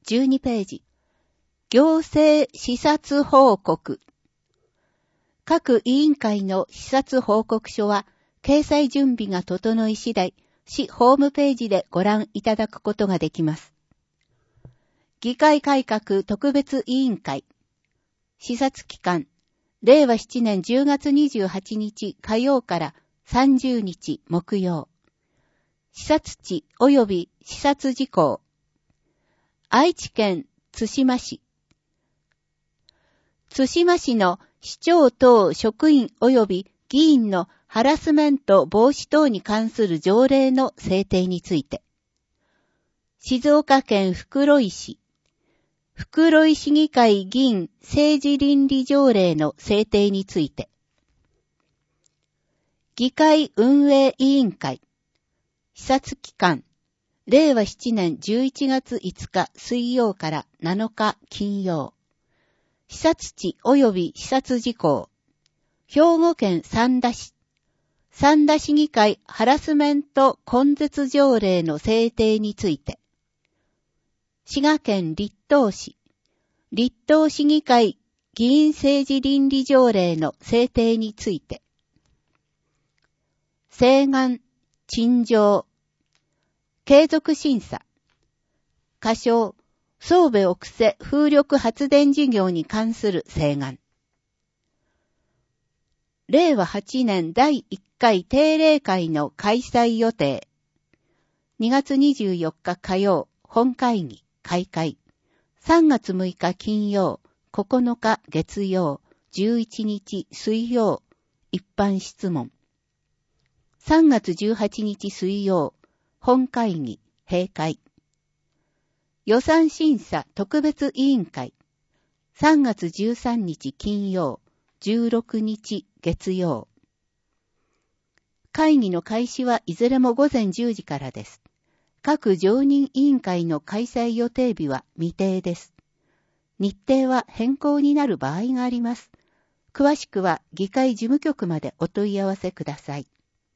12ページ。行政視察報告。各委員会の視察報告書は、掲載準備が整い次第、市ホームページでご覧いただくことができます。議会改革特別委員会。視察期間、令和7年10月28日火曜から30日木曜。視察地及び視察事項。愛知県津島市。津島市の市長等職員及び議員のハラスメント防止等に関する条例の制定について。静岡県袋井市。袋井市議会議員政治倫理条例の制定について。議会運営委員会。視察期間。令和7年11月5日水曜から7日金曜。視察地及び視察事項。兵庫県三田市。三田市議会ハラスメント根絶条例の制定について。滋賀県栗東市。栗東市議会議員政治倫理条例の制定について。請願、陳情。継続審査。仮称、宗部奥瀬風力発電事業に関する請願。令和8年第1回定例会の開催予定。2月24日火曜、本会議、開会。3月6日金曜、9日月曜、11日水曜、一般質問。3月18日水曜、本会議、閉会。予算審査特別委員会。3月13日金曜、16日月曜。会議の開始はいずれも午前10時からです。各常任委員会の開催予定日は未定です。日程は変更になる場合があります。詳しくは議会事務局までお問い合わせください。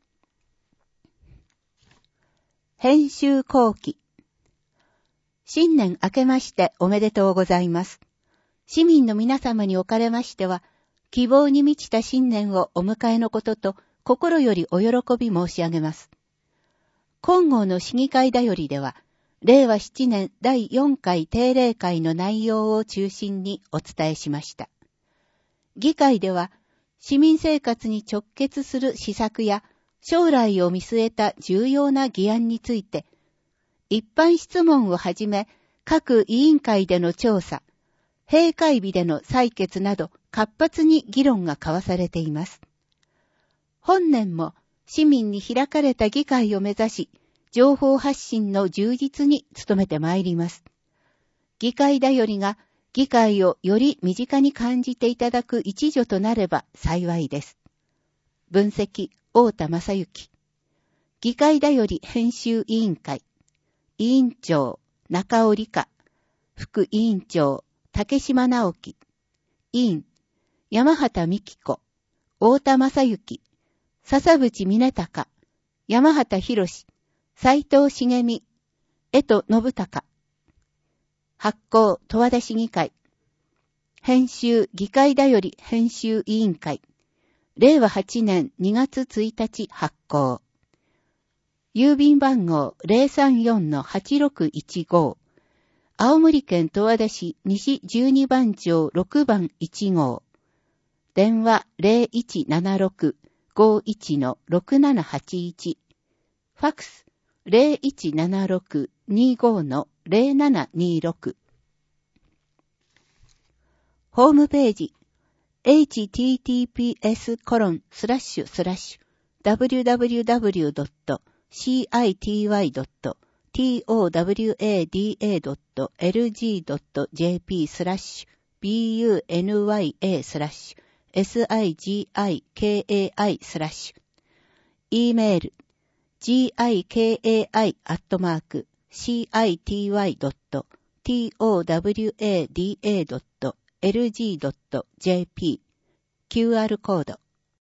編集後期。新年明けましておめでとうございます。市民の皆様におかれましては、希望に満ちた新年をお迎えのことと心よりお喜び申し上げます。今号の市議会だよりでは、令和7年第4回定例会の内容を中心にお伝えしました。議会では、市民生活に直結する施策や、将来を見据えた重要な議案について、一般質問をはじめ、各委員会での調査、閉会日での採決など活発に議論が交わされています。本年も市民に開かれた議会を目指し、情報発信の充実に努めてまいります。議会だよりが議会をより身近に感じていただく一助となれば幸いです。分析、太田正幸。議会だより編集委員会。委員長、中尾理香。副委員長、竹島直樹。委員、山畑美希子。太田正幸。笹渕峰隆。山畑博士。斉藤茂美。江戸信孝。発行、十和田市議会。編集、議会だより編集委員会。令和8年2月1日発行。郵便番号 034-8615。青森県十和田市西12番町6番1号。電話 0176-51-6781。ファクス 0176-25-0726。ホームページwww.citywa.towada.lgkai/sigai/. e メール gikai@city.towada.lg.jp。QR コード